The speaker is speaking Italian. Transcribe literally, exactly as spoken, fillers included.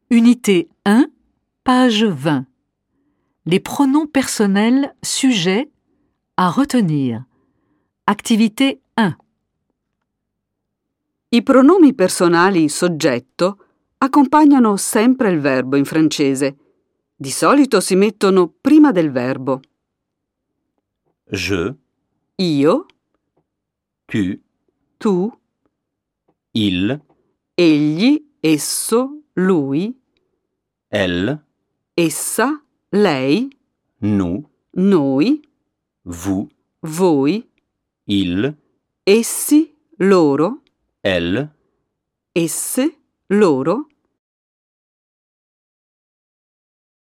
Unité un, page vingt. Les pronoms personnels sujets à retenir. Activité un. I pronomi personali soggetto accompagnano sempre il verbo in francese. Di solito si mettono prima del verbo. Je, Io, tu, tu, il, egli, esso, lui, elle, essa, lei, nous, noi, vous, voi, il, essi, loro, elle, esse, loro,